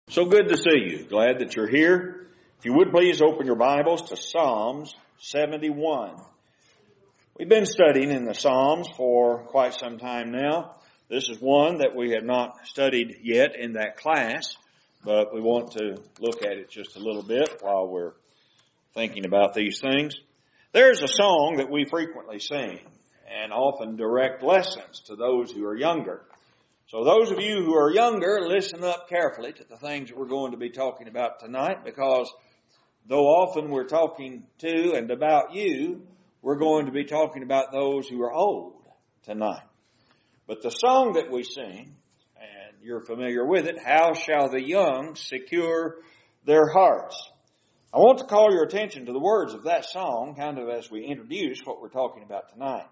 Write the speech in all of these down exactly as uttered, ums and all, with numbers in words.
So good to see you. Glad that you're here. If you would please open your Bibles to Psalms seventy-one. We've been studying in the Psalms for quite some time now. This is one that we have not studied yet in that class, but we want to look at it just a little bit while we're thinking about these things. There's a song that we frequently sing and often direct lessons to those who are younger. So those of you who are younger, listen up carefully to the things that we're going to be talking about tonight, because though often we're talking to and about you, we're going to be talking about those who are old tonight. But the song that we sing, and you're familiar with it, "How Shall the Young Secure Their Hearts?" I want to call your attention to the words of that song, kind of as we introduce what we're talking about tonight.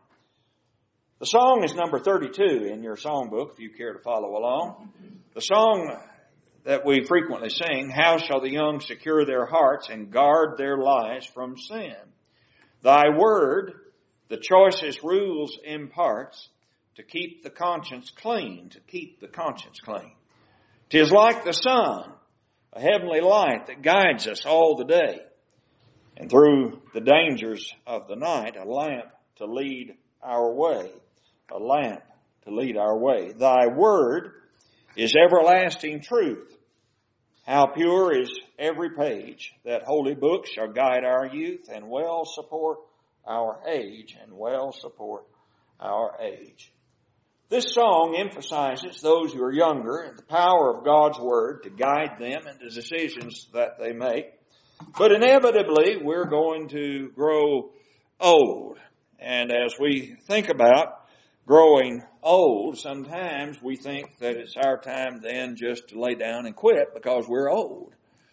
The song is number thirty-two in your songbook, if you care to follow along. The song that we frequently sing, "How shall the young secure their hearts and guard their lives from sin? Thy word, the choicest rules imparts, to keep the conscience clean, to keep the conscience clean. 'Tis like the sun, a heavenly light that guides us all the day, and through the dangers of the night, a lamp to lead our way." A lamp to lead our way. Thy word is everlasting truth. How pure is every page. That holy book shall guide our youth and well support our age, and well support our age. This song emphasizes those who are younger and the power of God's word to guide them in the decisions that they make. But inevitably, we're going to grow old. And as we think about growing old, sometimes we think that it's our time then just to lay down and quit because we're old.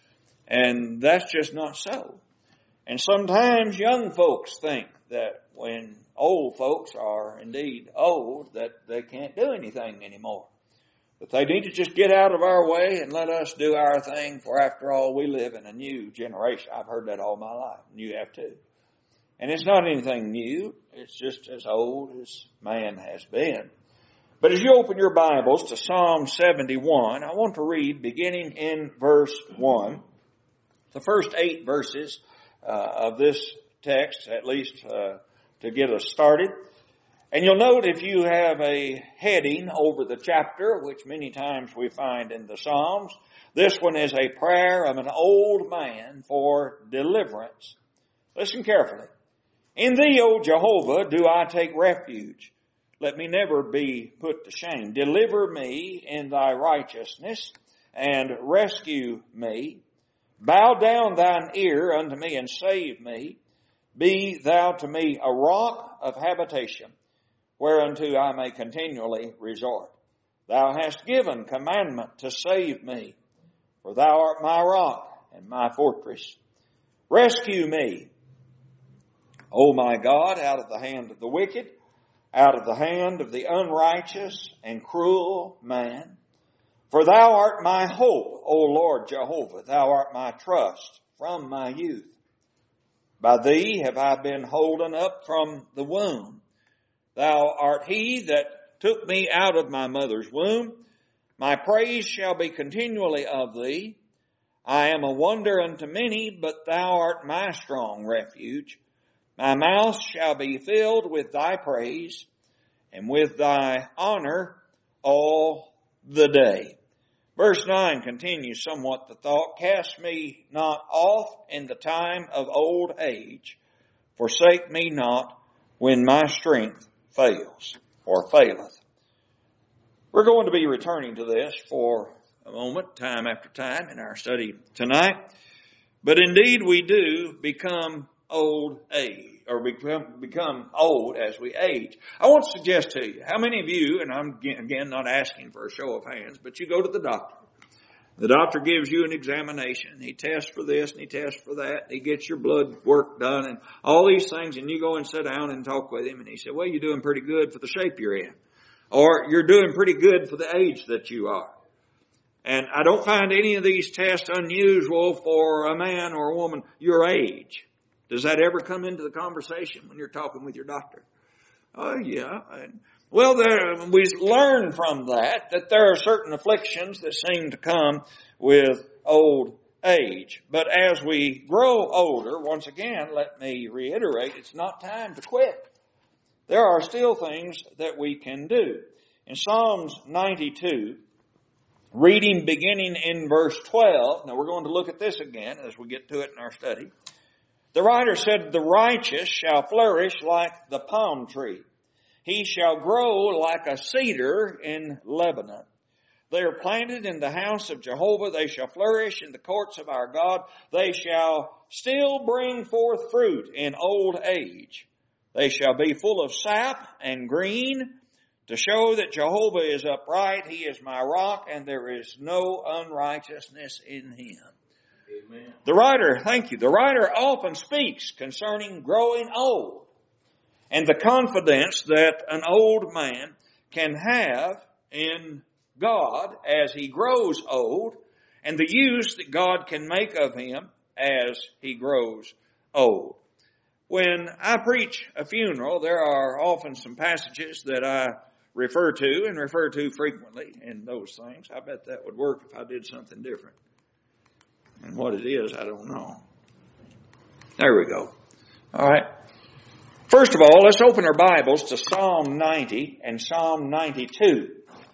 And that's just not so. And sometimes young folks think that when old folks are indeed old, that they can't do anything anymore. That they need to just get out of our way and let us do our thing, for after all, we live in a new generation. I've heard that all my life, and you have too. And it's not anything new. It's just as old as man has been. But as you open your Bibles to Psalm seventy-one, I want to read beginning in verse one, the first eight verses uh, of this text, at least uh, to get us started. And you'll note if you have a heading over the chapter, which many times we find in the Psalms, this one is a prayer of an old man for deliverance. Listen carefully. In thee, O Jehovah, do I take refuge. Let me never be put to shame. Deliver me in thy righteousness and rescue me. Bow down thine ear unto me and save me. Be thou to me a rock of habitation, whereunto I may continually resort. Thou hast given commandment to save me, for thou art my rock and my fortress. Rescue me, O my God, out of the hand of the wicked, out of the hand of the unrighteous and cruel man. For thou art my hope, O Lord Jehovah. Thou art my trust from my youth. By thee have I been holden up from the womb. Thou art he that took me out of my mother's womb. My praise shall be continually of thee. I am a wonder unto many, but thou art my strong refuge. My mouth shall be filled with thy praise and with thy honor all the day. Verse nine continues somewhat the thought. Cast me not off in the time of old age. Forsake me not when my strength fails or faileth. We're going to be returning to this for a moment, time after time in our study tonight. But indeed we do become old age, or become, become old as we age. I want to suggest to you, how many of you, and I'm again not asking for a show of hands, but you go to the doctor. The doctor gives you an examination. He tests for this and he tests for that. And he gets your blood work done and all these things, and you go and sit down and talk with him, and he said, well, you're doing pretty good for the shape you're in. Or you're doing pretty good for the age that you are. And I don't find any of these tests unusual for a man or a woman your age. Does that ever come into the conversation when you're talking with your doctor? Oh, yeah. And Well, there, we learn from that that there are certain afflictions that seem to come with old age. But as we grow older, once again, let me reiterate, it's not time to quit. There are still things that we can do. In Psalms ninety-two, reading beginning in verse twelve, now we're going to look at this again as we get to it in our study. The writer said, "The righteous shall flourish like the palm tree. He shall grow like a cedar in Lebanon. They are planted in the house of Jehovah. They shall flourish in the courts of our God. They shall still bring forth fruit in old age. They shall be full of sap and green to show that Jehovah is upright. He is my rock, and there is no unrighteousness in him." Amen. The writer, thank you, the writer often speaks concerning growing old and the confidence that an old man can have in God as he grows old, and the use that God can make of him as he grows old. When I preach a funeral, there are often some passages that I refer to and refer to frequently in those things. I bet that would work if I did something different. And what it is, I don't know. There we go. All right. First of all, let's open our Bibles to Psalm ninety and Psalm ninety-two.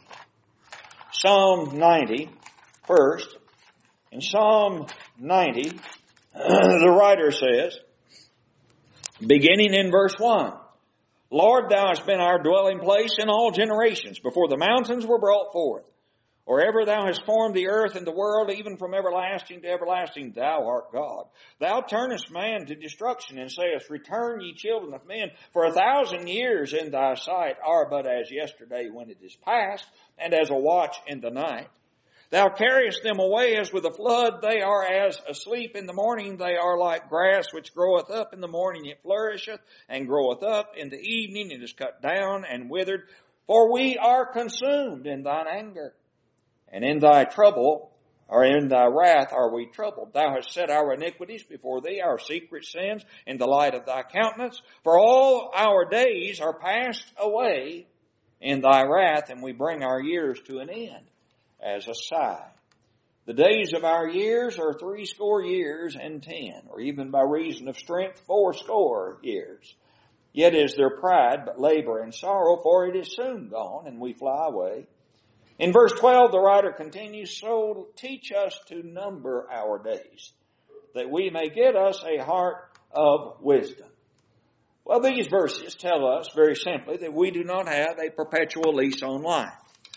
Psalm ninety first. In Psalm ninety, the writer says, beginning in verse one, "Lord, thou hast been our dwelling place in all generations, before the mountains were brought forth. Or ever thou hast formed the earth and the world, even from everlasting to everlasting, thou art God. Thou turnest man to destruction, and sayest, Return, ye children of men, for a thousand years in thy sight are but as yesterday when it is past, and as a watch in the night. Thou carriest them away as with a flood. They are as asleep in the morning. They are like grass which groweth up in the morning. It flourisheth and groweth up. In the evening it is cut down and withered. For we are consumed in thine anger. And in thy trouble, or in thy wrath, are we troubled. Thou hast set our iniquities before thee, our secret sins, in the light of thy countenance. For all our days are passed away in thy wrath, and we bring our years to an end as a sigh. The days of our years are threescore years and ten, or even by reason of strength, fourscore years. Yet is their pride but labor and sorrow, for it is soon gone, and we fly away. In verse twelve, the writer continues, So teach us to number our days, that we may get us a heart of wisdom. Well, these verses tell us very simply that we do not have a perpetual lease on life.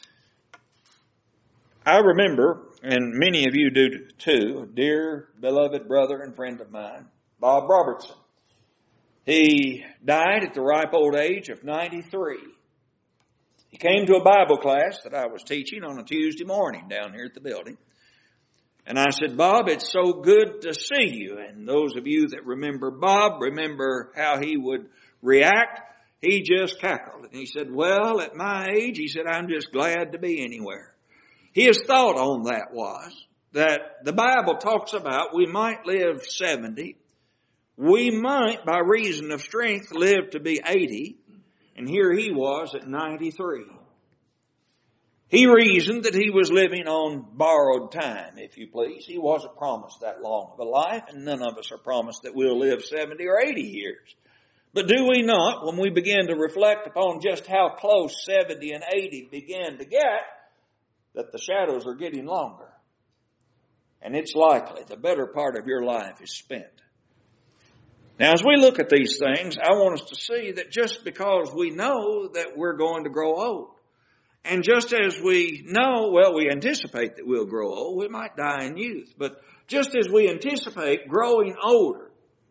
I remember, and many of you do too, a dear beloved brother and friend of mine, Bob Robertson. He died at the ripe old age of ninety-three. He came to a Bible class that I was teaching on a Tuesday morning down here at the building. And I said, Bob, it's so good to see you. And those of you that remember Bob, remember how he would react. He just cackled. And he said, well, at my age, he said, I'm just glad to be anywhere. His thought on that was that the Bible talks about we might live seventy. We might, by reason of strength, live to be eighty. And here he was at ninety-three. He reasoned that he was living on borrowed time, if you please. He wasn't promised that long of a life, and none of us are promised that we'll live seventy or eighty years. But do we not, when we begin to reflect upon just how close seventy and eighty begin to get, that the shadows are getting longer? And it's likely the better part of your life is spent. Now, as we look at these things, I want us to see that just because we know that we're going to grow old, and just as we know, well, we anticipate that we'll grow old, we might die in youth, but just as we anticipate growing older,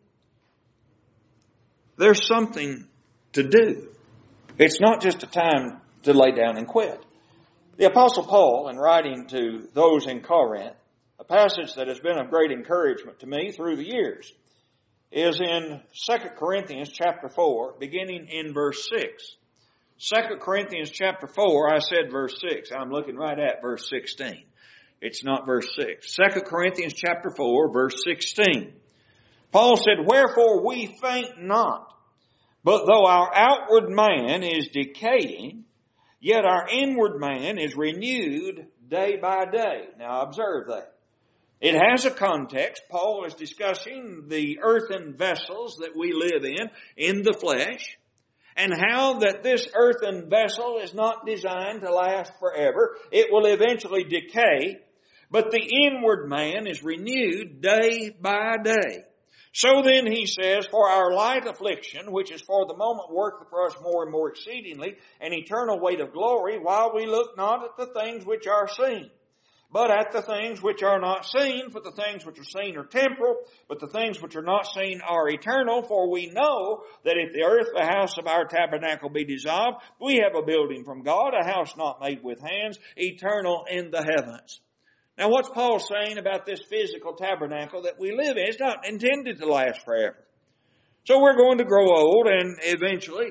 there's something to do. It's not just a time to lay down and quit. The Apostle Paul, in writing to those in Corinth, a passage that has been of great encouragement to me through the years, is in Second Corinthians chapter four, beginning in verse six. Second Corinthians chapter four, I said verse six. I'm looking right at verse sixteen. It's not verse six. Second Corinthians chapter four, verse sixteen. Paul said, Wherefore we faint not, But though our outward man is decaying, yet our inward man is renewed day by day. Now observe that. It has a context. Paul is discussing the earthen vessels that we live in, in the flesh, and how that this earthen vessel is not designed to last forever. It will eventually decay, but the inward man is renewed day by day. So then he says, for our light affliction, which is for the moment worketh for us more and more exceedingly, an eternal weight of glory, while we look not at the things which are seen, but at the things which are not seen. For the things which are seen are temporal, but the things which are not seen are eternal. For we know that if the earth, the house of our tabernacle, be dissolved, we have a building from God, a house not made with hands, eternal in the heavens. Now what's Paul saying about this physical tabernacle that we live in? It's not intended to last forever. So we're going to grow old, and eventually,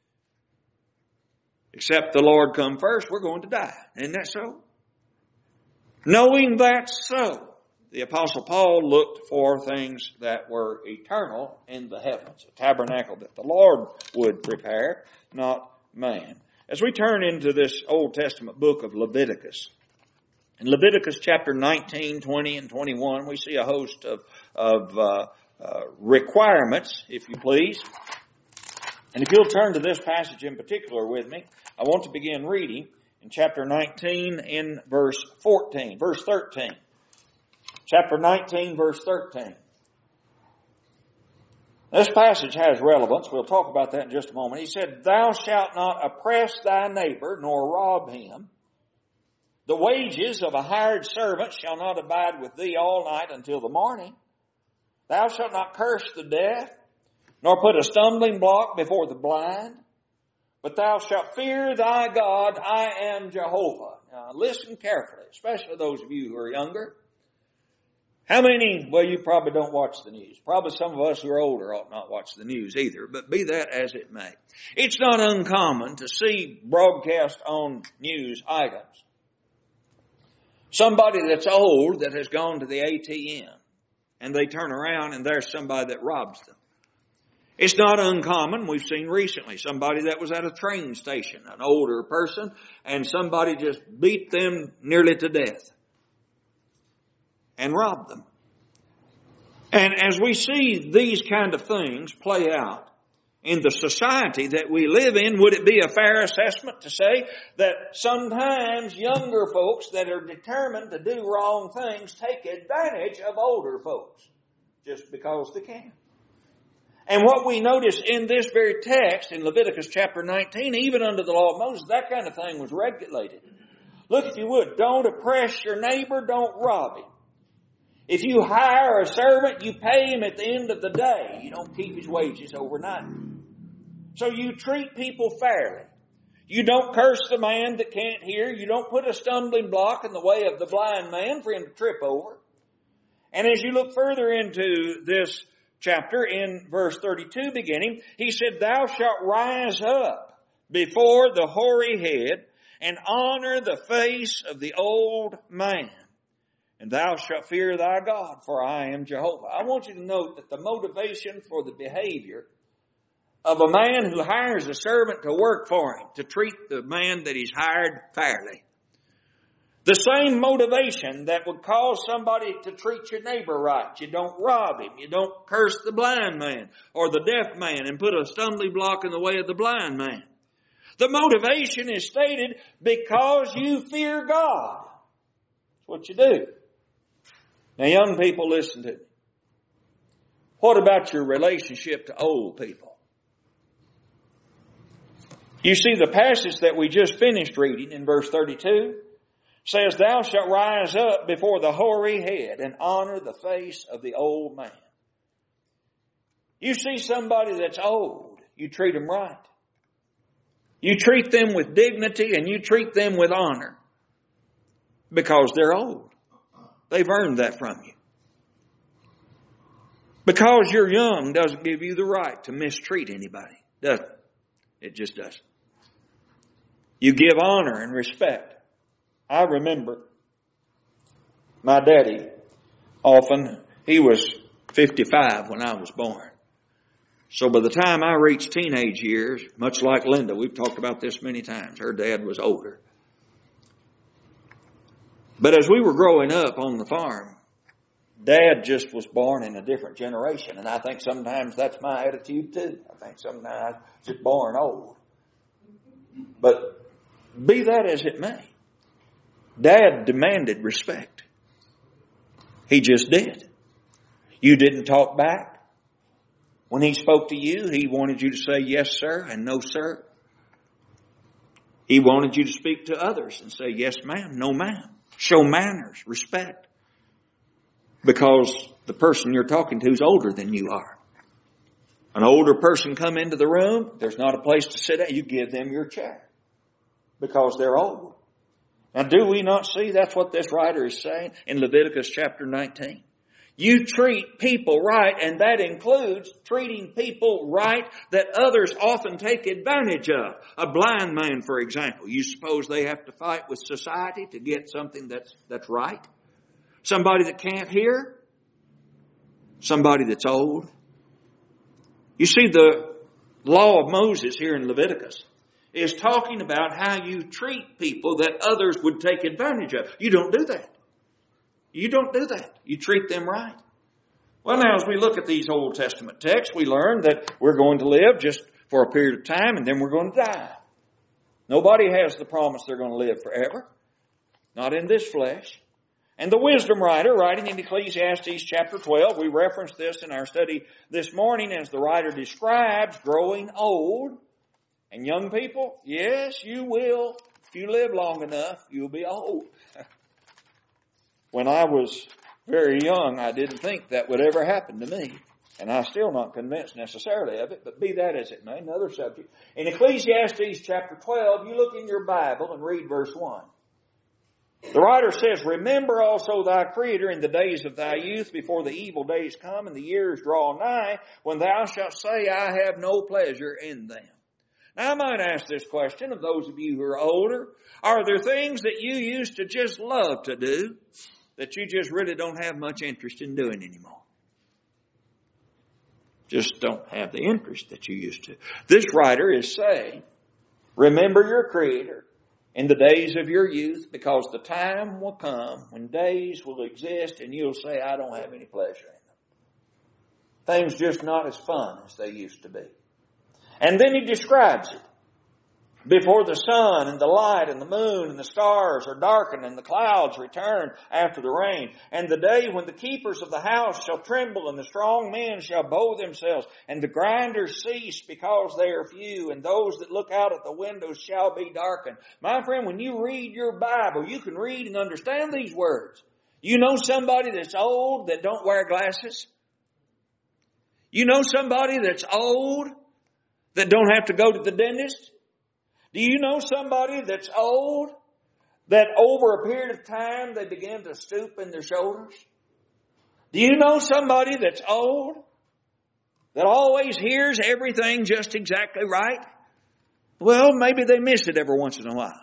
except the Lord come first, we're going to die. Isn't that so? Knowing that so, the Apostle Paul looked for things that were eternal in the heavens, a tabernacle that the Lord would prepare, not man. As we turn into this Old Testament book of Leviticus, in Leviticus chapter nineteen, twenty, and twenty-one, we see a host of, of uh, uh, requirements, if you please. And if you'll turn to this passage in particular with me, I want to begin reading in chapter nineteen in verse fourteen, verse thirteen. Chapter nineteen, verse thirteen. This passage has relevance. We'll talk about that in just a moment. He said, thou shalt not oppress thy neighbor, nor rob him. The wages of a hired servant shall not abide with thee all night until the morning. Thou shalt not curse the deaf, nor put a stumbling block before the blind. But thou shalt fear thy God, I am Jehovah. Now listen carefully, especially those of you who are younger. How many, well you probably don't watch the news. Probably some of us who are older ought not watch the news either, but be that as it may. It's not uncommon to see broadcast on news items somebody that's old that has gone to the A T M, and they turn around and there's somebody that robs them. It's not uncommon. We've seen recently somebody that was at a train station, an older person, and somebody just beat them nearly to death and robbed them. And as we see these kind of things play out in the society that we live in, would it be a fair assessment to say that sometimes younger folks that are determined to do wrong things take advantage of older folks just because they can? And what we notice in this very text in Leviticus chapter nineteen, even under the law of Moses, that kind of thing was regulated. Look, if you would, don't oppress your neighbor, don't rob him. If you hire a servant, you pay him at the end of the day. You don't keep his wages overnight. So you treat people fairly. You don't curse the man that can't hear. You don't put a stumbling block in the way of the blind man for him to trip over. And as you look further into this chapter, in verse thirty-two beginning, he said, thou shalt rise up before the hoary head and honor the face of the old man. And thou shalt fear thy God, for I am Jehovah. I want you to note that the motivation for the behavior of a man who hires a servant to work for him, to treat the man that he's hired fairly. The same motivation that would cause somebody to treat your neighbor right. You don't rob him. You don't curse the blind man or the deaf man and put a stumbling block in the way of the blind man. The motivation is stated because you fear God. That's what you do. Now, young people, listen to me. What about your relationship to old people? You see, the passage that we just finished reading in verse thirty-two says, thou shalt rise up before the hoary head and honor the face of the old man. You see somebody that's old, you treat them right. You treat them with dignity and you treat them with honor because they're old. They've earned that from you. Because you're young doesn't give you the right to mistreat anybody, does it? It just doesn't. You give honor and respect. I remember my daddy often, he was fifty-five when I was born. So by the time I reached teenage years, much like Linda, we've talked about this many times, her dad was older. But as we were growing up on the farm, Dad just was born in a different generation. And I think sometimes that's my attitude too. I think sometimes I'm just born old. But be that as it may, Dad demanded respect. He just did. You didn't talk back. When he spoke to you, he wanted you to say yes, sir, and no, sir. He wanted you to speak to others and say yes, ma'am, no, ma'am. Show manners, respect. Because the person you're talking to is older than you are. An older person come into the room, there's not a place to sit down. You give them your chair because they're old. Now, do we not see that's what this writer is saying in Leviticus chapter nineteen? You treat people right, and that includes treating people right that others often take advantage of. A blind man, for example, you suppose they have to fight with society to get something that's that's right? Somebody that can't hear? Somebody that's old? You see, the law of Moses here in Leviticus is talking about how you treat people that others would take advantage of. You don't do that. You don't do that. You treat them right. Well, now, as we look at these Old Testament texts, we learn that we're going to live just for a period of time and then we're going to die. Nobody has the promise they're going to live forever. Not in this flesh. And the wisdom writer, writing in Ecclesiastes chapter twelve, we referenced this in our study this morning as the writer describes growing old. And young people, yes, you will. If you live long enough, you'll be old. When I was very young, I didn't think that would ever happen to me. And I'm still not convinced necessarily of it, but be that as it may, another subject. In Ecclesiastes chapter twelve, you look in your Bible and read verse one. The writer says, remember also thy Creator in the days of thy youth, before the evil days come and the years draw nigh, when thou shalt say, I have no pleasure in them. Now I might ask this question of those of you who are older. Are there things that you used to just love to do that you just really don't have much interest in doing anymore? Just don't have the interest that you used to. This writer is saying, remember your Creator in the days of your youth, because the time will come when days will exist and you'll say, I don't have any pleasure in them. Things just not as fun as they used to be. And then he describes it. Before the sun and the light and the moon and the stars are darkened and the clouds return after the rain. And the day when the keepers of the house shall tremble and the strong men shall bow themselves and the grinders cease because they are few and those that look out at the windows shall be darkened. My friend, when you read your Bible, you can read and understand these words. You know somebody that's old that don't wear glasses? You know somebody that's old that don't have to go to the dentist? Do you know somebody that's old that over a period of time they begin to stoop in their shoulders? Do you know somebody that's old that always hears everything just exactly right? Well, maybe they miss it every once in a while.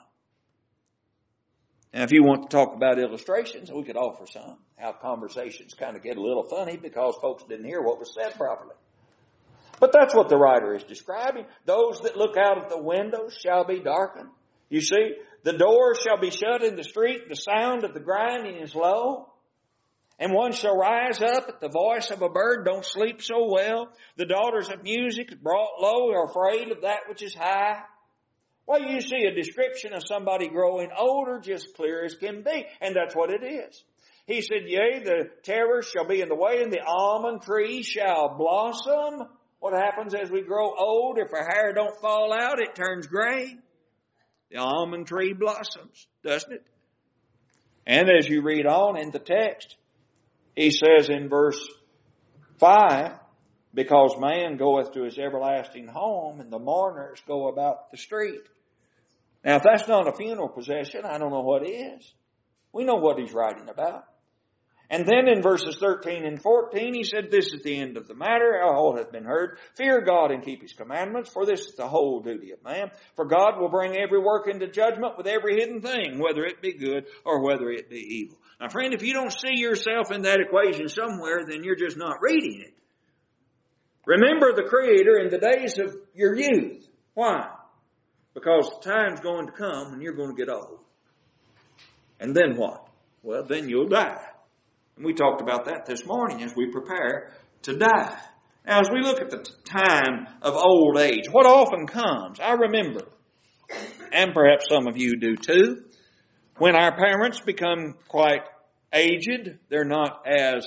Now, if you want to talk about illustrations, we could offer some. How conversations kind of get a little funny because folks didn't hear what was said properly. But that's what the writer is describing. Those that look out at the windows shall be darkened. You see, the door shall be shut in the street. The sound of the grinding is low. And one shall rise up at the voice of a bird. Don't sleep so well. The daughters of music brought low are afraid of that which is high. Well, you see a description of somebody growing older just clear as can be. And that's what it is. He said, yea, the terror shall be in the way, and the almond tree shall blossom. What happens as we grow old? If our hair don't fall out, it turns gray. The almond tree blossoms, doesn't it? And as you read on in the text, he says in verse five, because man goeth to his everlasting home, and the mourners go about the street. Now, if that's not a funeral procession, I don't know what is. We know what he's writing about. And then in verses thirteen and fourteen, he said, this is the end of the matter. All hath been heard. Fear God and keep his commandments, for this is the whole duty of man. For God will bring every work into judgment with every hidden thing, whether it be good or whether it be evil. Now, friend, if you don't see yourself in that equation somewhere, then you're just not reading it. Remember the Creator in the days of your youth. Why? Because the time's going to come when you're going to get old. And then what? Well, then you'll die. And we talked about that this morning as we prepare to die. Now, as we look at the time of old age, what often comes, I remember, and perhaps some of you do too, when our parents become quite aged, they're not as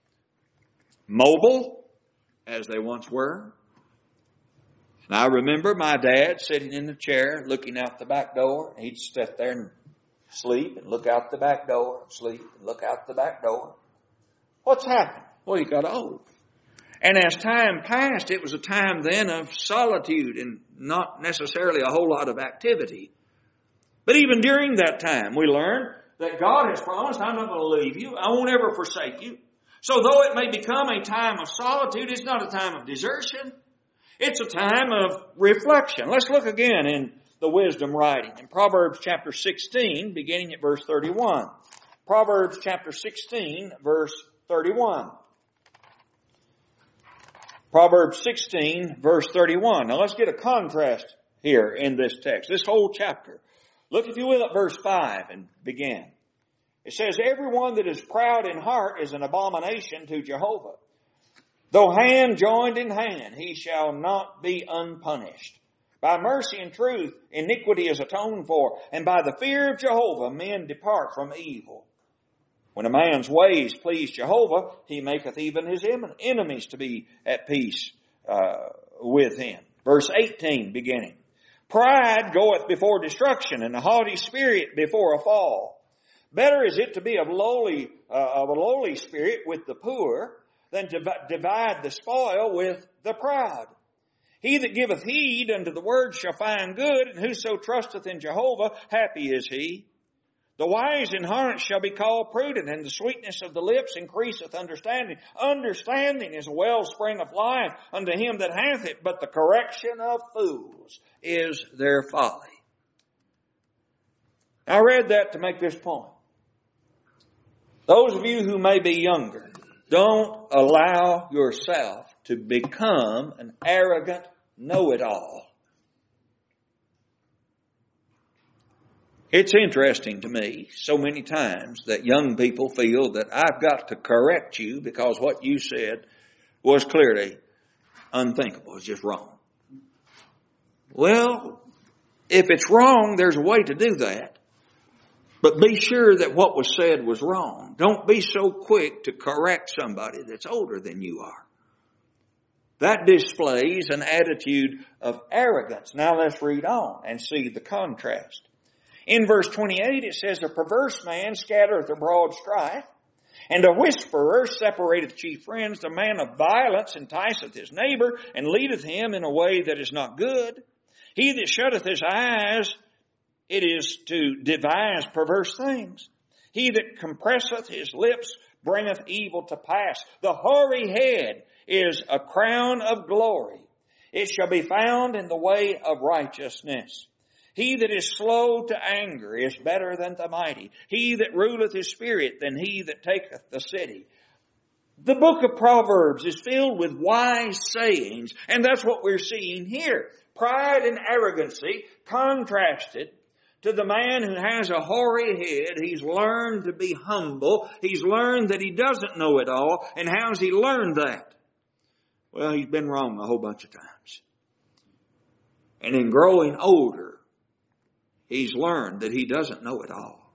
mobile as they once were. And I remember my dad sitting in the chair looking out the back door. He'd sit there and sleep and look out the back door, sleep and look out the back door. What's happened? Well, he got old. And as time passed, it was a time then of solitude and not necessarily a whole lot of activity. But even during that time, we learned that God has promised, I'm not going to leave you. I won't ever forsake you. So though it may become a time of solitude, it's not a time of desertion. It's a time of reflection. Let's look again in the wisdom writing. In Proverbs chapter sixteen, beginning at verse thirty-one. Proverbs chapter sixteen, verse thirty-one. Proverbs sixteen, verse thirty-one. Now let's get a contrast here in this text, this whole chapter. Look, if you will, at verse five and begin. It says, everyone that is proud in heart is an abomination to Jehovah. Though hand joined in hand, he shall not be unpunished. By mercy and truth, iniquity is atoned for, and by the fear of Jehovah, men depart from evil. When a man's ways please Jehovah, he maketh even his enemies to be at peace uh, with him. Verse eighteen, beginning. Pride goeth before destruction, and a haughty spirit before a fall. Better is it to be of lowly, uh, of a lowly spirit with the poor, than to divide the spoil with the proud. He that giveth heed unto the word shall find good, and whoso trusteth in Jehovah, happy is he. The wise in heart shall be called prudent, and the sweetness of the lips increaseth understanding. Understanding is a wellspring of life unto him that hath it, but the correction of fools is their folly. I read that to make this point. Those of you who may be younger, don't allow yourself to become an arrogant know-it-all. It's interesting to me so many times that young people feel that I've got to correct you because what you said was clearly unthinkable. It's just wrong. Well, if it's wrong, there's a way to do that. But be sure that what was said was wrong. Don't be so quick to correct somebody that's older than you are. That displays an attitude of arrogance. Now let's read on and see the contrast. In verse twenty-eight it says, a perverse man scattereth abroad strife, and a whisperer separateth chief friends. The man of violence enticeth his neighbor, and leadeth him in a way that is not good. He that shutteth his eyes, it is to devise perverse things. He that compresseth his lips bringeth evil to pass. The hoary head is a crown of glory. It shall be found in the way of righteousness. He that is slow to anger is better than the mighty. He that ruleth his spirit than he that taketh the city. The book of Proverbs is filled with wise sayings, and that's what we're seeing here. Pride and arrogancy contrasted to the man who has a hoary head. He's learned to be humble. He's learned that he doesn't know it all. And how's he learned that? Well, he's been wrong a whole bunch of times. And in growing older, he's learned that he doesn't know it all.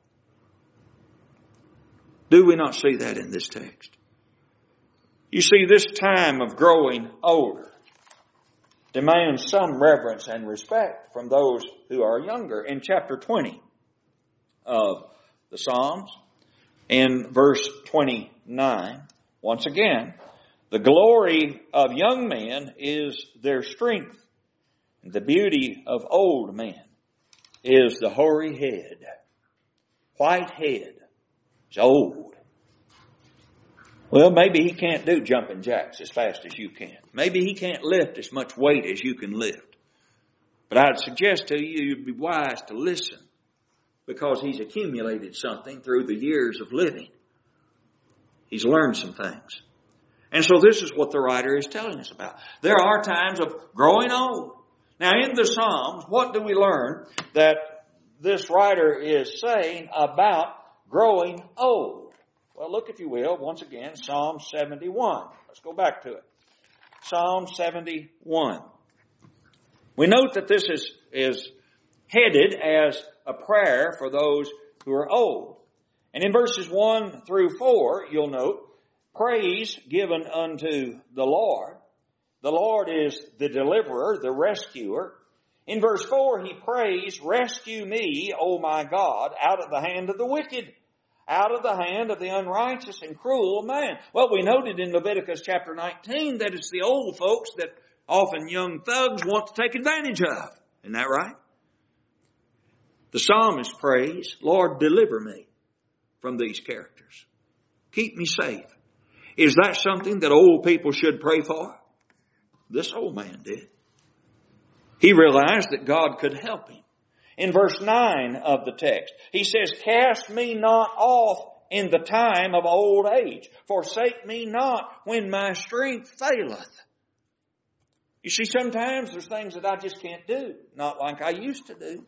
Do we not see that in this text? You see, this time of growing older demands some reverence and respect from those who are younger. In chapter twenty of the Psalms, in verse twenty-nine, once again, the glory of young men is their strength, and the beauty of old men is the hoary head. White head is old. Well, maybe he can't do jumping jacks as fast as you can. Maybe he can't lift as much weight as you can lift. But I'd suggest to you, you'd be wise to listen, because he's accumulated something through the years of living. He's learned some things. And so this is what the writer is telling us about. There are times of growing old. Now in the Psalms, what do we learn that this writer is saying about growing old? Well, look, if you will, once again, Psalm seventy-one. Let's go back to it. Psalm seventy-one. We note that this is, is headed as a prayer for those who are old. And in verses one through four, you'll note, praise given unto the Lord. The Lord is the deliverer, the rescuer. In verse four, he prays, rescue me, O my God, out of the hand of the wicked, out of the hand of the unrighteous and cruel man. Well, we noted in Leviticus chapter nineteen that it's the old folks that often young thugs want to take advantage of. Isn't that right? The psalmist prays, Lord, deliver me from these characters. Keep me safe. Is that something that old people should pray for? This old man did. He realized that God could help him. In verse nine of the text, he says, cast me not off in the time of old age. Forsake me not when my strength faileth. You see, sometimes there's things that I just can't do. Not like I used to do.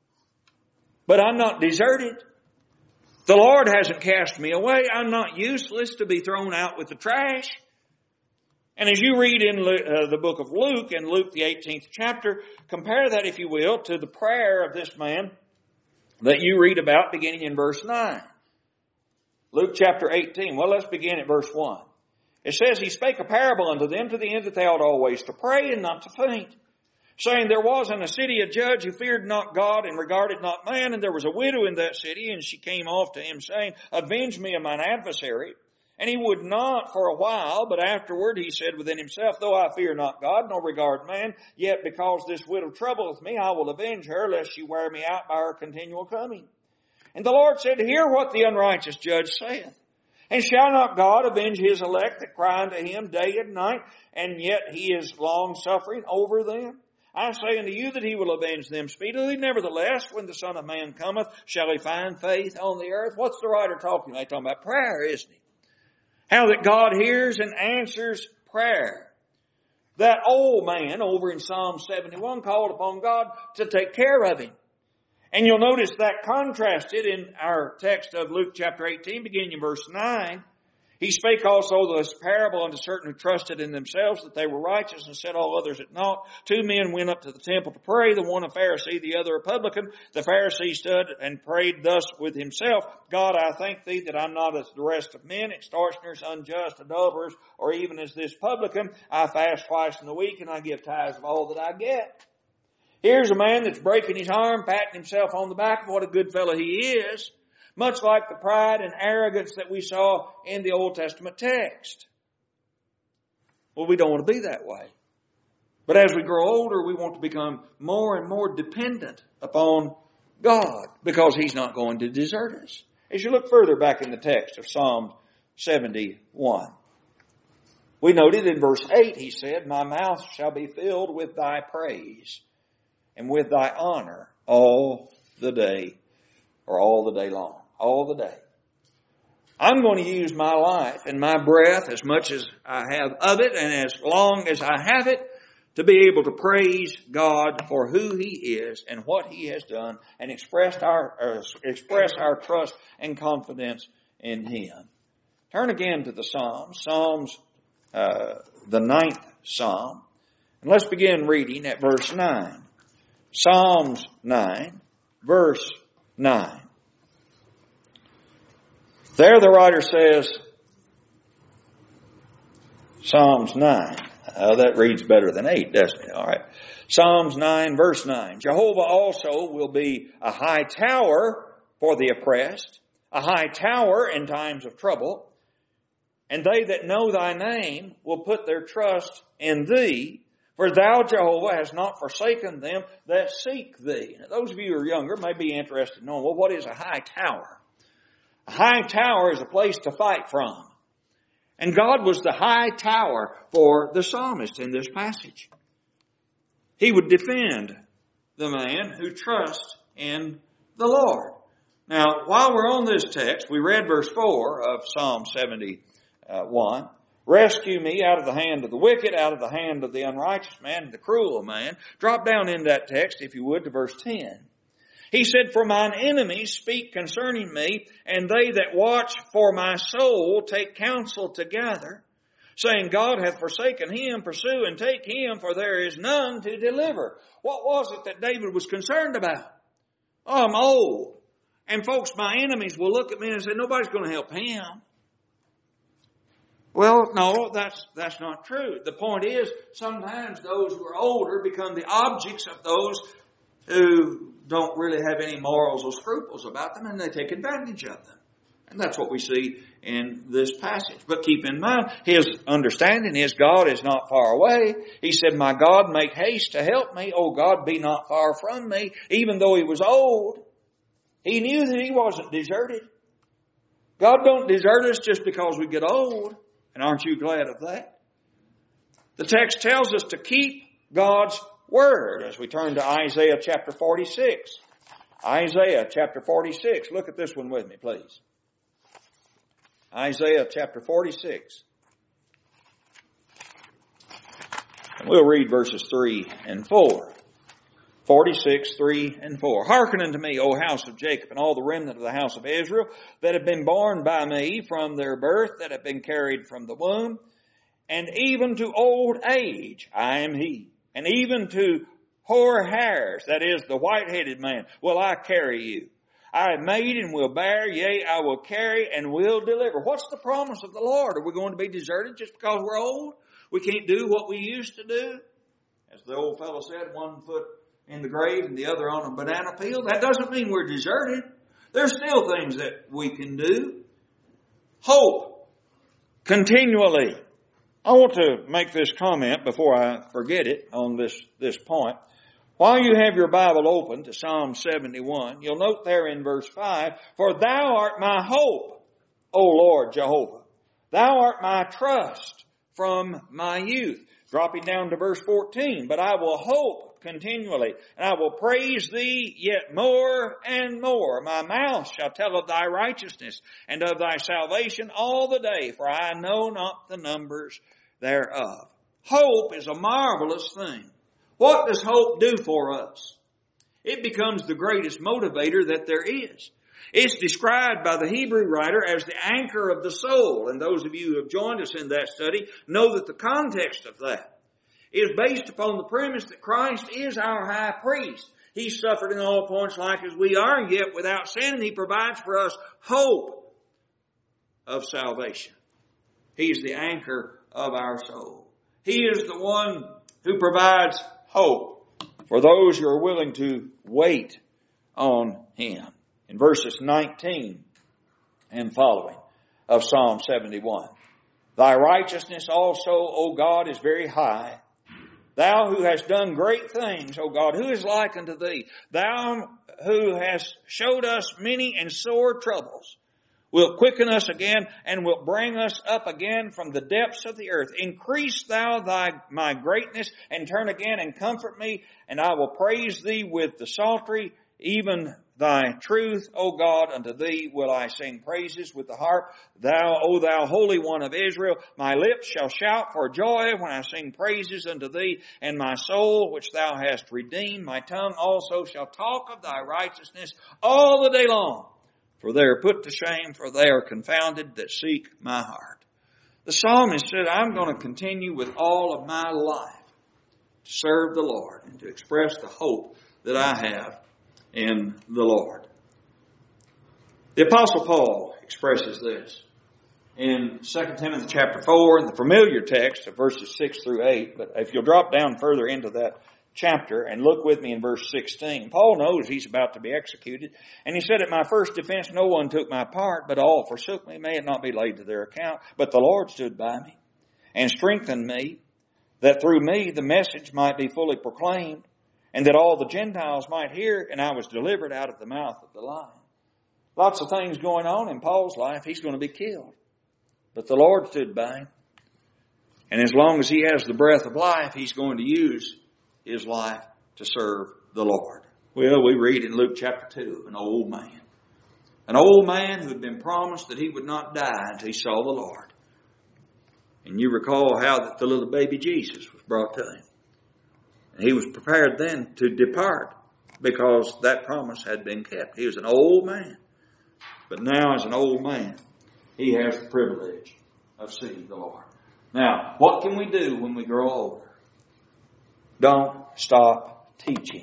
But I'm not deserted. The Lord hasn't cast me away. I'm not useless to be thrown out with the trash. And as you read in uh, the book of Luke, in Luke the eighteenth chapter, compare that, if you will, to the prayer of this man that you read about beginning in verse nine. Luke chapter eighteen. Well, let's begin at verse one. It says, he spake a parable unto them to the end that they ought always to pray and not to faint, saying, there was in a city a judge who feared not God and regarded not man, and there was a widow in that city, and she came off to him, saying, avenge me of mine adversary. And he would not for a while, but afterward he said within himself, though I fear not God, nor regard man, yet because this widow troubleth me, I will avenge her, lest she wear me out by her continual coming. And the Lord said, hear what the unrighteous judge saith. And shall not God avenge his elect that cry unto him day and night, and yet he is long-suffering over them? I say unto you that he will avenge them speedily. Nevertheless, when the Son of Man cometh, shall he find faith on the earth? What's the writer talking about? He's talking about prayer, isn't he? How that God hears and answers prayer. That old man over in Psalm seventy-one called upon God to take care of him. And you'll notice that contrasted in our text of Luke chapter eighteen, beginning in verse nine. He spake also this parable unto certain who trusted in themselves that they were righteous and set all others at naught. Two men went up to the temple to pray, the one a Pharisee, the other a publican. The Pharisee stood and prayed thus with himself, God, I thank thee that I'm not as the rest of men, extortioners, unjust, adulterers, or even as this publican. I fast twice in the week and I give tithes of all that I get. Here's a man that's breaking his arm, patting himself on the back. What a good fellow he is. Much like the pride and arrogance that we saw in the Old Testament text. Well, we don't want to be that way. But as we grow older, we want to become more and more dependent upon God because He's not going to desert us. As you look further back in the text of Psalm seventy-one, we noted in verse eight, he said, my mouth shall be filled with thy praise and with thy honor all the day, or all the day long. All the day. I'm going to use my life and my breath as much as I have of it and as long as I have it to be able to praise God for who He is and what He has done and express our, uh, express our trust and confidence in Him. Turn again to the Psalms, Psalms, uh, the ninth Psalm. And let's begin reading at verse nine. Psalms nine, verse nine. There the writer says, Psalms nine. Uh, that reads better than eight, doesn't it? All right. Psalms nine, verse nine. Jehovah also will be a high tower for the oppressed, a high tower in times of trouble. And they that know thy name will put their trust in thee. For thou, Jehovah, hast not forsaken them that seek thee. Now, those of you who are younger may be interested in knowing, well, what is a high tower? A high tower is a place to fight from. And God was the high tower for the psalmist in this passage. He would defend the man who trusts in the Lord. Now, while we're on this text, we read verse four of Psalm seventy-one. Rescue me out of the hand of the wicked, out of the hand of the unrighteous man and the cruel man. Drop down in that text, if you would, to verse ten. He said, For mine enemies speak concerning me, and they that watch for my soul take counsel together, saying, God hath forsaken him, pursue and take him, for there is none to deliver. What was it that David was concerned about? Oh, I'm old. And folks, my enemies will look at me and say, nobody's going to help him. Well, no, that's that's not true. The point is, sometimes those who are older become the objects of those who don't really have any morals or scruples about them, and they take advantage of them. And that's what we see in this passage. But keep in mind, his understanding is God is not far away. He said, my God, make haste to help me. Oh God, be not far from me. Even though he was old, he knew that he wasn't deserted. God don't desert us just because we get old. And aren't you glad of that? The text tells us to keep God's Word as we turn to Isaiah chapter forty-six. Isaiah chapter forty-six. Look at this one with me, please. Isaiah chapter forty-six. And we'll read verses three and four. forty-six, three and four. Hearken unto me, O house of Jacob, and all the remnant of the house of Israel, that have been born by me from their birth, that have been carried from the womb, and even to old age I am he. And even to hoar hairs, that is, the white-headed man, will I carry you. I have made and will bear, yea, I will carry and will deliver. What's the promise of the Lord? Are we going to be deserted just because we're old? We can't do what we used to do? As the old fellow said, one foot in the grave and the other on a banana peel. That doesn't mean we're deserted. There's still things that we can do. Hope continually. I want to make this comment before I forget it on this, this point. While you have your Bible open to Psalm seventy-one, you'll note there in verse five, For thou art my hope, O Lord Jehovah. Thou art my trust from my youth. Dropping down to verse fourteen, But I will hope continually, and I will praise thee yet more and more. My mouth shall tell of thy righteousness and of thy salvation all the day, for I know not the numbers thereof. Hope is a marvelous thing. What does hope do for us? It becomes the greatest motivator that there is. It's described by the Hebrew writer as the anchor of the soul. And those of you who have joined us in that study know that the context of that is based upon the premise that Christ is our high priest. He suffered in all points like as we are, and yet without sin, and he provides for us hope of salvation. He is the anchor of our soul. He is the one who provides hope for those who are willing to wait on him. In verses nineteen and following of Psalm seventy-one, Thy righteousness also, O God, is very high. Thou who hast done great things, O God, who is like unto thee? Thou who hast showed us many and sore troubles, wilt quicken us again and wilt bring us up again from the depths of the earth. Increase thou thy my greatness and turn again and comfort me, and I will praise thee with the psaltery, even thy truth, O God, unto thee will I sing praises with the harp. Thou, O thou Holy One of Israel, my lips shall shout for joy when I sing praises unto thee, and my soul, which thou hast redeemed, my tongue also shall talk of thy righteousness all the day long. For they are put to shame, for they are confounded that seek my heart. The psalmist said, I'm going to continue with all of my life to serve the Lord and to express the hope that I have in the Lord. The Apostle Paul expresses this in Second Timothy chapter four, in the familiar text of verses six through eight. But if you'll drop down further into that chapter and look with me in verse sixteen, Paul knows he's about to be executed. And he said, At my first defense no one took my part, but all forsook me. May it not be laid to their account. But the Lord stood by me and strengthened me, that through me the message might be fully proclaimed, and that all the Gentiles might hear, and I was delivered out of the mouth of the lion. Lots of things going on in Paul's life. He's going to be killed. But the Lord stood by him. And as long as he has the breath of life, he's going to use his life to serve the Lord. Well, we read in Luke chapter two, an old man. An old man who had been promised that he would not die until he saw the Lord. And you recall how that the little baby Jesus was brought to him. And he was prepared then to depart because that promise had been kept. He was an old man. But now as an old man, he has the privilege of seeing the Lord. Now, what can we do when we grow older? Don't stop teaching.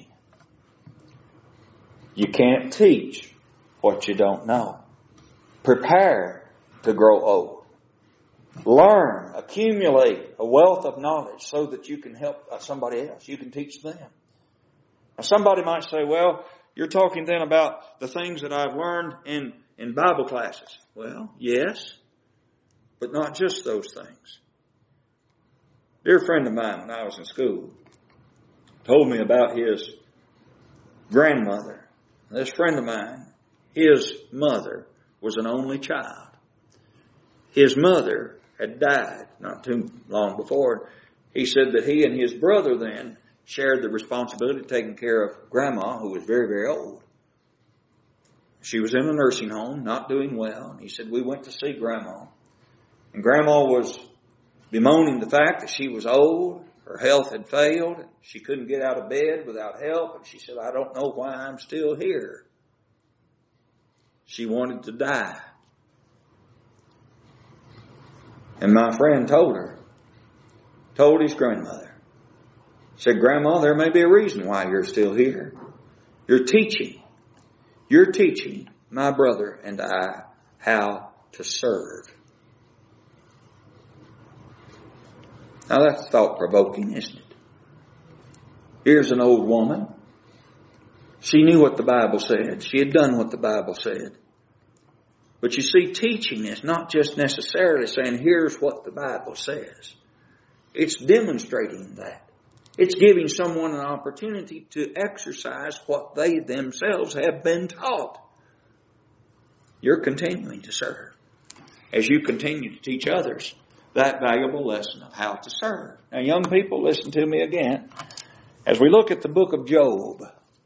You can't teach what you don't know. Prepare to grow old. Learn, accumulate a wealth of knowledge so that you can help somebody else. You can teach them. Now somebody might say, well, you're talking then about the things that I've learned in, in Bible classes. Well, yes, but not just those things. A dear friend of mine when I was in school told me about his grandmother. This friend of mine, his mother was an only child. His mother had died not too long before. He said that he and his brother then shared the responsibility of taking care of Grandma, who was very, very old. She was in a nursing home, not doing well. And he said, we went to see Grandma. And Grandma was bemoaning the fact that she was old. Her health had failed. She couldn't get out of bed without help. And she said, I don't know why I'm still here. She wanted to die. And my friend told her, told his grandmother, said, Grandma, there may be a reason why you're still here. You're teaching. You're teaching my brother and I how to serve. Now that's thought-provoking, isn't it? Here's an old woman. She knew what the Bible said. She had done what the Bible said. But you see, teaching is not just necessarily saying, here's what the Bible says. It's demonstrating that. It's giving someone an opportunity to exercise what they themselves have been taught. You're continuing to serve as you continue to teach others that valuable lesson of how to serve. Now, young people, listen to me again. As we look at the book of Job,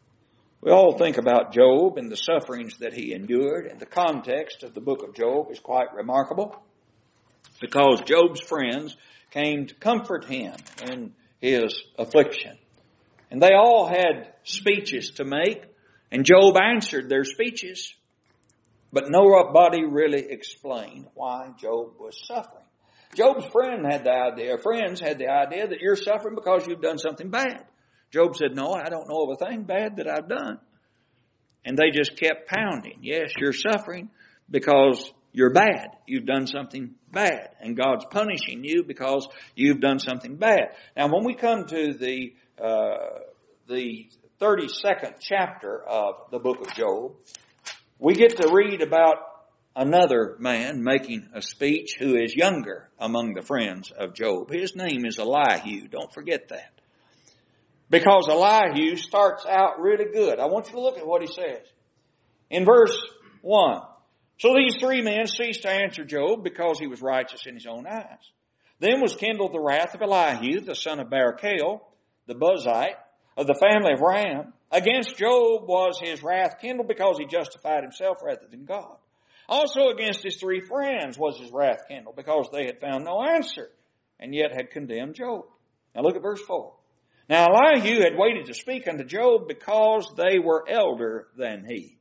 we all think about Job and the sufferings that he endured, and the context of the book of Job is quite remarkable because Job's friends came to comfort him in his affliction. And they all had speeches to make, and Job answered their speeches, but nobody really explained why Job was suffering. Job's friend had the idea, friends had the idea that you're suffering because you've done something bad. Job said, no, I don't know of a thing bad that I've done. And they just kept pounding. Yes, you're suffering because you're bad. You've done something bad. And God's punishing you because you've done something bad. Now, when we come to the uh, the thirty-second chapter of the book of Job, we get to read about another man making a speech who is younger among the friends of Job. His name is Elihu. Don't forget that. Because Elihu starts out really good. I want you to look at what he says. In verse one, so these three men ceased to answer Job because he was righteous in his own eyes. Then was kindled the wrath of Elihu, the son of Barachel, the Buzite, of the family of Ram. Against Job was his wrath kindled because he justified himself rather than God. Also against his three friends was his wrath kindled because they had found no answer and yet had condemned Job. Now look at verse four. Now Elihu had waited to speak unto Job because they were elder than he.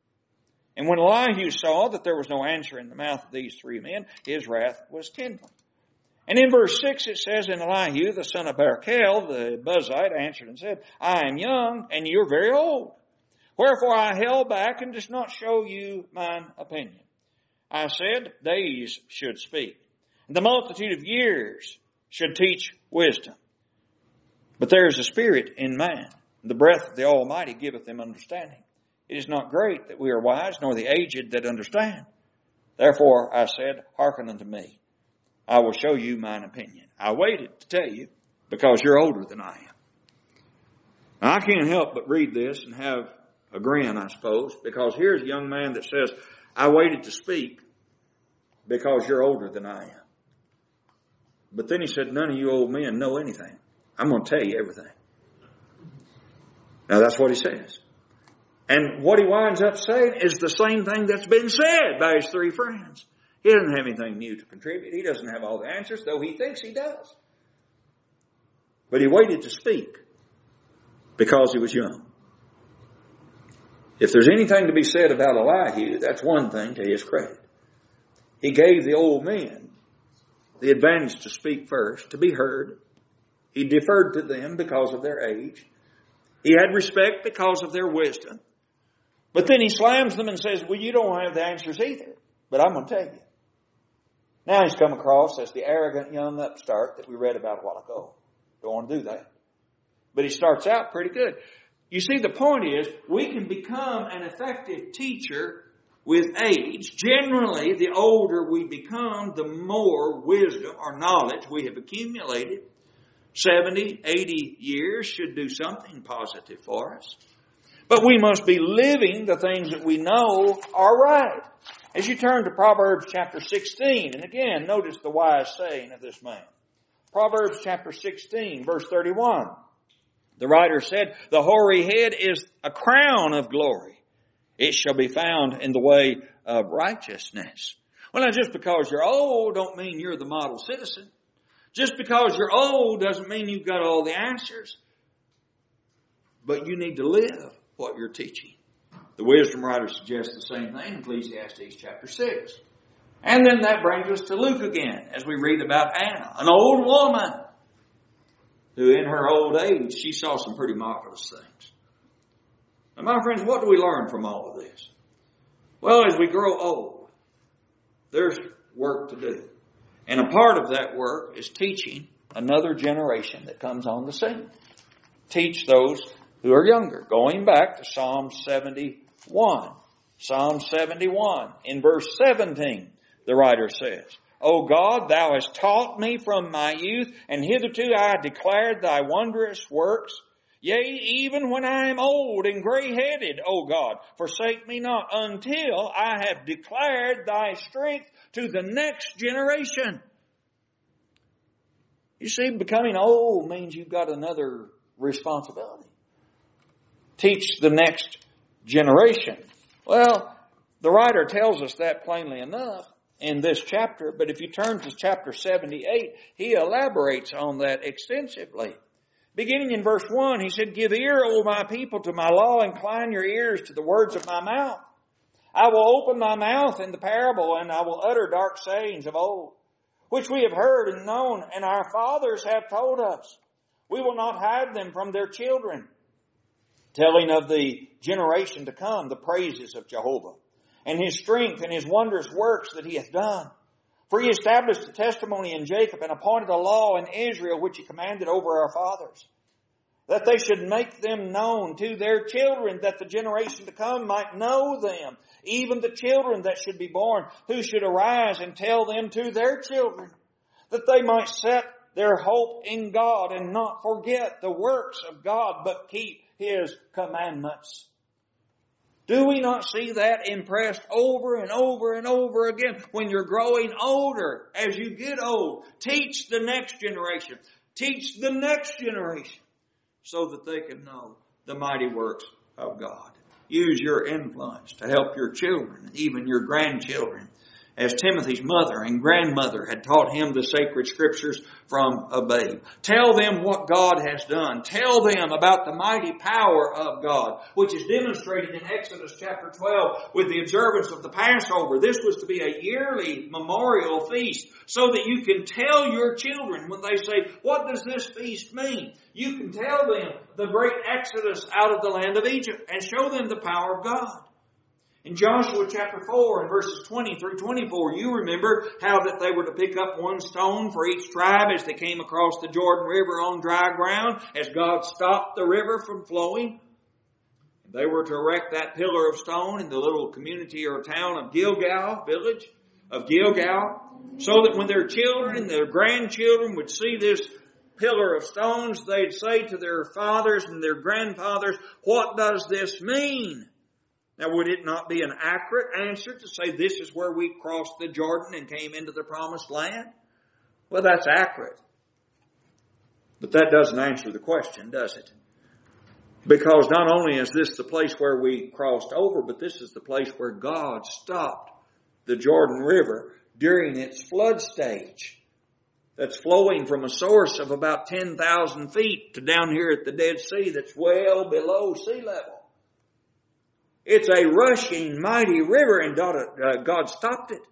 And when Elihu saw that there was no answer in the mouth of these three men, his wrath was kindled. And in verse six it says, And Elihu, the son of Barachel, the Buzite, answered and said, I am young, and you are very old. Wherefore I held back and did not show you mine opinion. I said, days should speak, and the multitude of years should teach wisdom. But there is a spirit in man, and the breath of the Almighty giveth them understanding. It is not great that we are wise, nor the aged that understand. Therefore I said, hearken unto me. I will show you mine opinion. I waited to tell you because you're older than I am. Now, I can't help but read this and have a grin, I suppose, because here's a young man that says, I waited to speak because you're older than I am. But then he said, none of you old men know anything. I'm going to tell you everything. Now that's what he says. And what he winds up saying is the same thing that's been said by his three friends. He doesn't have anything new to contribute. He doesn't have all the answers, though he thinks he does. But he waited to speak because he was young. If there's anything to be said about Elihu, that's one thing to his credit. He gave the old men the advantage to speak first, to be heard. He deferred to them because of their age. He had respect because of their wisdom. But then he slams them and says, well, you don't have the answers either, but I'm going to tell you. Now he's come across as the arrogant young upstart that we read about a while ago. Don't want to do that. But he starts out pretty good. You see, the point is, we can become an effective teacher with age. Generally, the older we become, the more wisdom or knowledge we have accumulated. seventy, eighty years should do something positive for us. But we must be living the things that we know are right. As you turn to Proverbs chapter sixteen, and again, notice the wise saying of this man. Proverbs chapter sixteen, verse thirty-one. The writer said, the hoary head is a crown of glory. It shall be found in the way of righteousness. Well, now, just because you're old don't mean you're the model citizen. Just because you're old doesn't mean you've got all the answers. But you need to live what you're teaching. The wisdom writer suggests the same thing in Ecclesiastes chapter six. And then that brings us to Luke again, as we read about Anna, an old woman who in her old age, she saw some pretty marvelous things. And my friends, what do we learn from all of this? Well, as we grow old, there's work to do. And a part of that work is teaching another generation that comes on the scene. Teach those who are younger. Going back to Psalm seventy-one. Psalm seventy-one in verse seventeen, the writer says, O God, thou hast taught me from my youth, and hitherto I declared thy wondrous works. Yea, even when I am old and gray-headed, O God, forsake me not until I have declared thy strength to the next generation. You see, becoming old means you've got another responsibility. Teach the next generation. Well, the writer tells us that plainly enough in this chapter, but if you turn to chapter seventy-eight, he elaborates on that extensively. Beginning in verse one, he said, Give ear, O my people, to my law, incline your ears to the words of my mouth. I will open my mouth in the parable, and I will utter dark sayings of old, which we have heard and known, and our fathers have told us. We will not hide them from their children, telling of the generation to come the praises of Jehovah, and his strength and his wondrous works that he hath done. For he established a testimony in Jacob and appointed a law in Israel which he commanded over our fathers, that they should make them known to their children, that the generation to come might know them, even the children that should be born, who should arise and tell them to their children, that they might set their hope in God and not forget the works of God, but keep his commandments. Do we not see that impressed over and over and over again? When you're growing older, as you get old, teach the next generation. Teach the next generation so that they can know the mighty works of God. Use your influence to help your children, even your grandchildren, as Timothy's mother and grandmother had taught him the sacred scriptures from a babe. Tell them what God has done. Tell them about the mighty power of God, which is demonstrated in Exodus chapter twelve with the observance of the Passover. This was to be a yearly memorial feast so that you can tell your children when they say, what does this feast mean? You can tell them the great exodus out of the land of Egypt and show them the power of God. In Joshua chapter four and verses twenty through twenty-four, you remember how that they were to pick up one stone for each tribe as they came across the Jordan River on dry ground, as God stopped the river from flowing. They were to erect that pillar of stone in the little community or town of Gilgal, village of Gilgal, so that when their children and their grandchildren would see this pillar of stones, they'd say to their fathers and their grandfathers, what does this mean? Now, would it not be an accurate answer to say this is where we crossed the Jordan and came into the promised land? Well, that's accurate. But that doesn't answer the question, does it? Because not only is this the place where we crossed over, but this is the place where God stopped the Jordan River during its flood stage that's flowing from a source of about ten thousand feet to down here at the Dead Sea that's well below sea level. It's a rushing, mighty river, and God, uh, God stopped it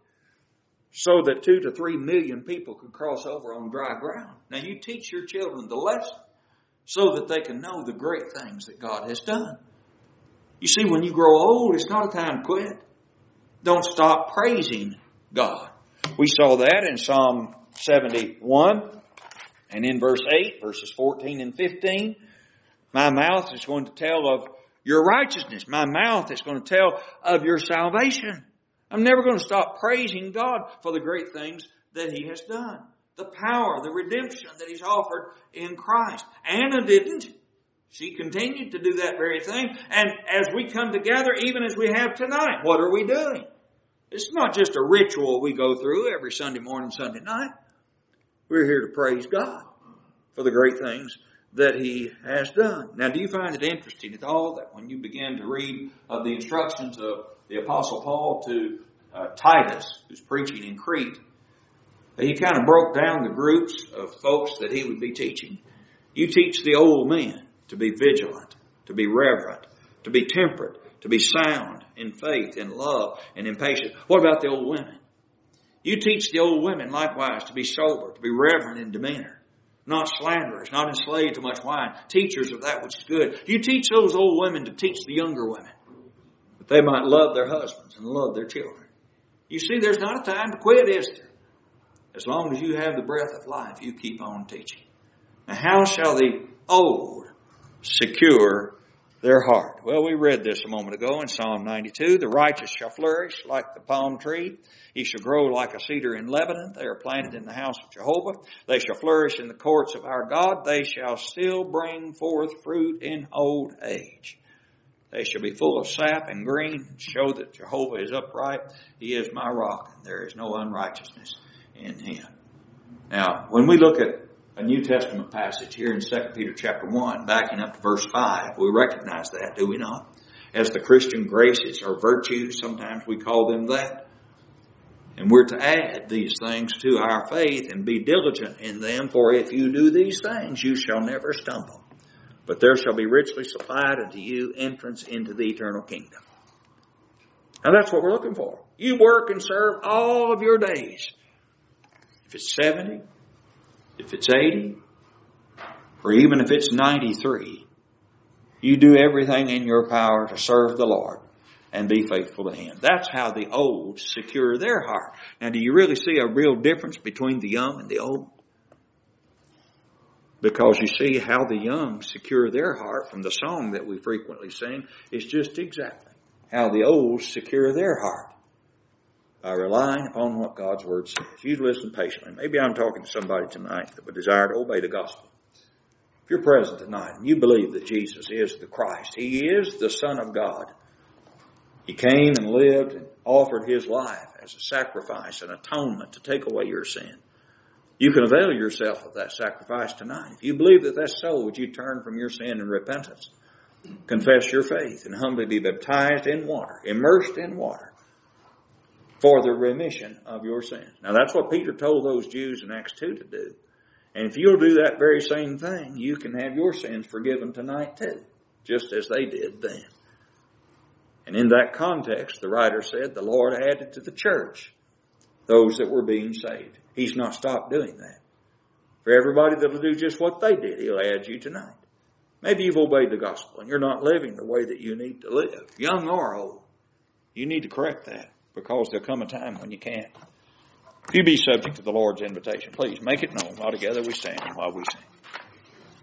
so that two to three million people could cross over on dry ground. Now you teach your children the lesson so that they can know the great things that God has done. You see, when you grow old, it's not a time to quit. Don't stop praising God. We saw that in Psalm seventy-one and in verse eight, verses fourteen and fifteen. My mouth is going to tell of your righteousness. My mouth is going to tell of your salvation. I'm never going to stop praising God for the great things that He has done. The power, the redemption that He's offered in Christ. Anna didn't. She continued to do that very thing. And as we come together, even as we have tonight, what are we doing? It's not just a ritual we go through every Sunday morning, Sunday night. We're here to praise God for the great things that He has done. Now, do you find it interesting at all that when you begin to read of the instructions of the Apostle Paul to uh, Titus, who's preaching in Crete, that he kind of broke down the groups of folks that he would be teaching? You teach the old men to be vigilant, to be reverent, to be temperate, to be sound in faith, in love, and in patience. What about the old women? You teach the old women likewise to be sober, to be reverent in demeanor, not slanderers, not enslaved to much wine, teachers of that which is good. You teach those old women to teach the younger women, that they might love their husbands and love their children. You see, there's not a time to quit, is there? As long as you have the breath of life, you keep on teaching. Now, how shall the old secure their heart? Well, we read this a moment ago in Psalm ninety-two. The righteous shall flourish like the palm tree. He shall grow like a cedar in Lebanon. They are planted in the house of Jehovah. They shall flourish in the courts of our God. They shall still bring forth fruit in old age. They shall be full of sap and green, show that Jehovah is upright. He is my rock, and there is no unrighteousness in Him. Now, when we look at a New Testament passage here in Second Peter chapter one, backing up to verse five, we recognize that, do we not? As the Christian graces or virtues, sometimes we call them that. And we're to add these things to our faith and be diligent in them, for if you do these things, you shall never stumble. But there shall be richly supplied unto you entrance into the eternal kingdom. Now that's what we're looking for. You work and serve all of your days. If it's seventy, if it's eighty, or even if it's ninety-three, you do everything in your power to serve the Lord and be faithful to Him. That's how the old secure their heart. Now, do you really see a real difference between the young and the old? Because you see how the young secure their heart from the song that we frequently sing is just exactly how the old secure their heart. By relying upon what God's Word says. You listen patiently. Maybe I'm talking to somebody tonight that would desire to obey the gospel. If you're present tonight and you believe that Jesus is the Christ, He is the Son of God. He came and lived and offered His life as a sacrifice, an atonement to take away your sin. You can avail yourself of that sacrifice tonight. If you believe that that's so, would you turn from your sin in repentance, confess your faith, and humbly be baptized in water, immersed in water, for the remission of your sins? Now that's what Peter told those Jews in Acts two to do. And if you'll do that very same thing, you can have your sins forgiven tonight too, just as they did then. And in that context, the writer said, the Lord added to the church those that were being saved. He's not stopped doing that. For everybody that will do just what they did, He'll add you tonight. Maybe you've obeyed the gospel and you're not living the way that you need to live, young or old. You need to correct that, because there'll come a time when you can't. If you be subject to the Lord's invitation, please make it known while together we stand and while we sing.